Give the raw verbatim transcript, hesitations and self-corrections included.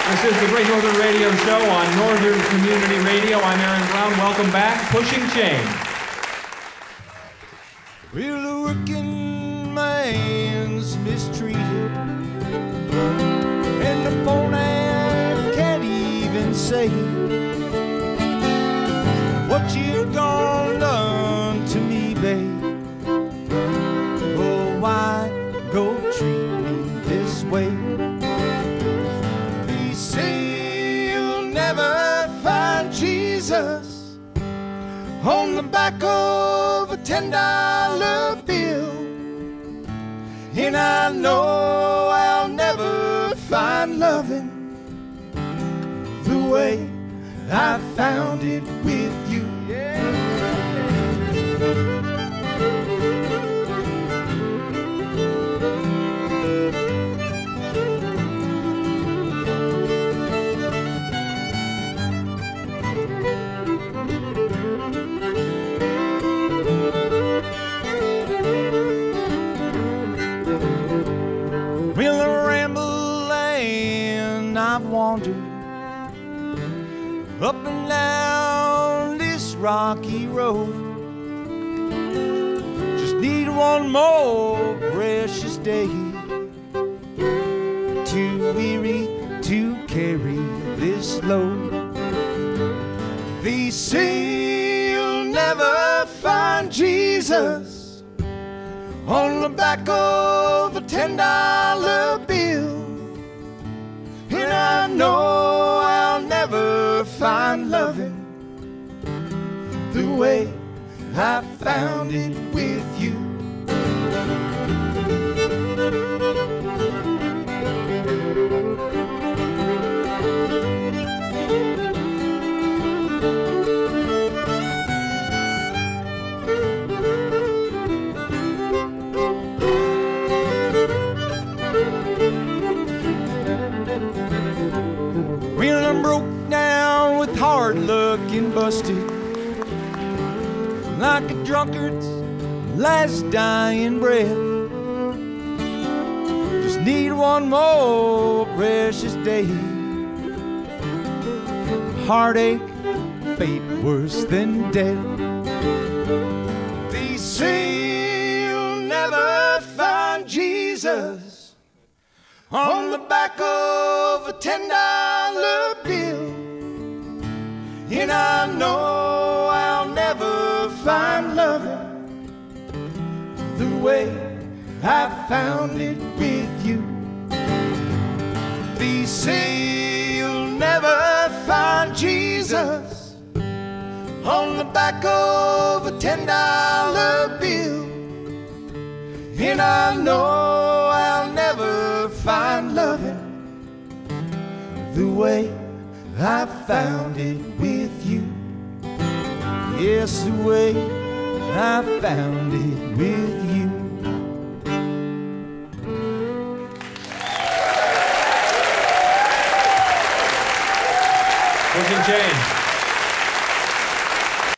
This is the Great Northern Radio Show on Northern Community Radio. I'm Aaron Brown. Welcome back, Pushing Change. Well, the working man's mistreated, and the phone ad can't even say what you've gone done to me, babe. Oh, why go treat me this way? They say you'll never find Jesus on the back of a ten dollar bill, and I know I'll never find loving the way I found it with you. Yeah. Well, I ramble and I've wandered up and down this rocky road. Just need one more precious day, too weary to carry this load. They say you'll never find Jesus on the back of a ten dollar bill, and I know I'll never find loving the way I found it with you. Well, I'm broke down with hard luck and busted, like a drunkard's last dying breath. Just need one more precious day. Heartache, fate worse than death. They say you'll never find Jesus on the back of a ten dollar bill, and I know I'll never find loving the way I found it with you. They say you'll never find Jesus on the back of a ten dollar bill, and I know I'll never find loving the way I found it with you. Yes, the way I found it with you. Pushing Change.